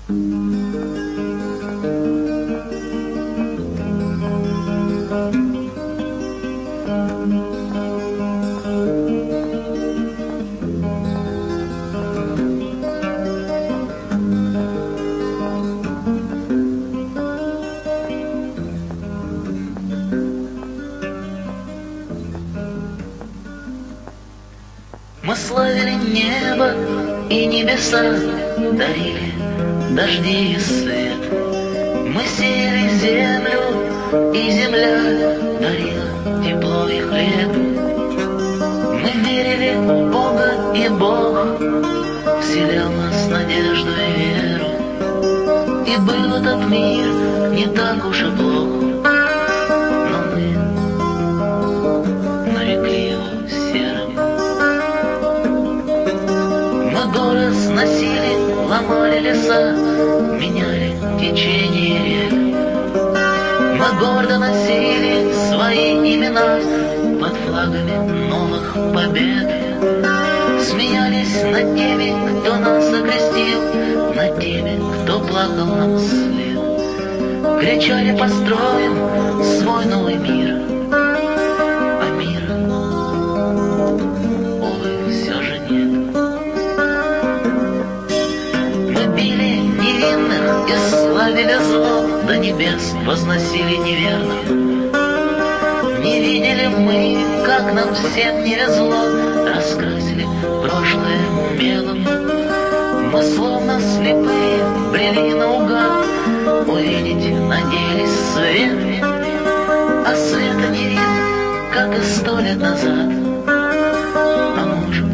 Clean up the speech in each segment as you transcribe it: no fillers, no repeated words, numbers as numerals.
Мы славили небо и небеса, дарили дожди и свет. Мы сеяли землю, и земля дарила тепло и хлеб. Мы верили в Бога, и Бог вселял нас надежду и веру. И был этот мир не так уж и плох, но мы нарекли его серым. Мы горы сносили, ломали леса, меняли течение рек. Мы гордо носили свои имена под флагами новых побед. Смеялись над теми, кто нас окрестил, над теми, кто плакал нам вслед. Кричали: построим свой новый мир, а мира, увы, все же нет. Мы били невинных и славили зло, до небес возносили неверных. Не видели мы, как нам всем не везло, раскрасили прошлое мелом. Мы словно слепые брели наугад, увидеть надеялись свет, а света не видно, как и 100 лет назад. А может,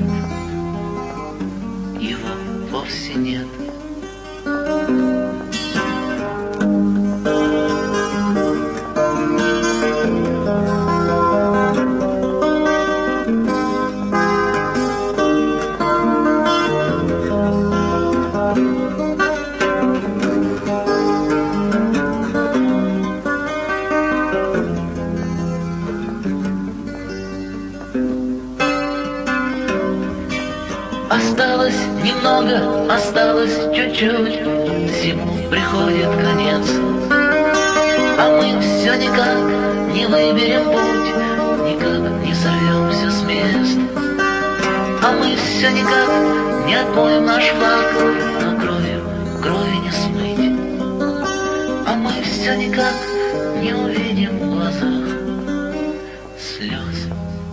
его вовсе нет. Осталось немного, осталось чуть-чуть, всему приходит конец. А мы все никак не выберем путь, никак не сорвемся с места. А мы все никак не отмоем наш флаг, но крови не смыть. А мы все никак не увидим в глазах слез,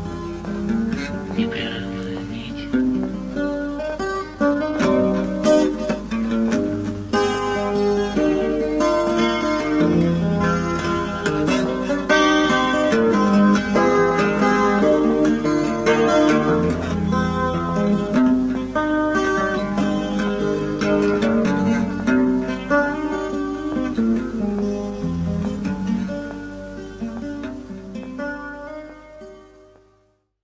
непрерывную нить.